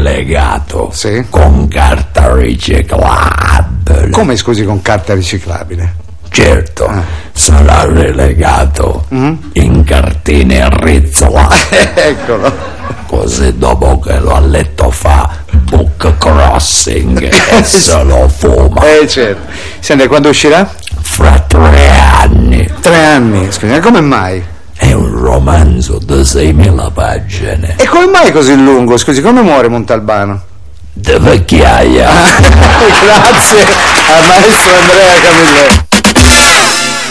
relegato Sì. con carta riciclabile. Come, scusi, con carta riciclabile? Certo, sarà relegato in cartine rizzolate. Eccolo. Così dopo che lo ha letto fa book crossing e se lo fuma. Certo. Senti, quando uscirà? Fra 3 anni. 3 anni, scusi, come mai? È un romanzo di 6.000 pagine. E come mai così lungo? Scusi, come muore Montalbano? De vecchiaia. Grazie al maestro Andrea Camilleri.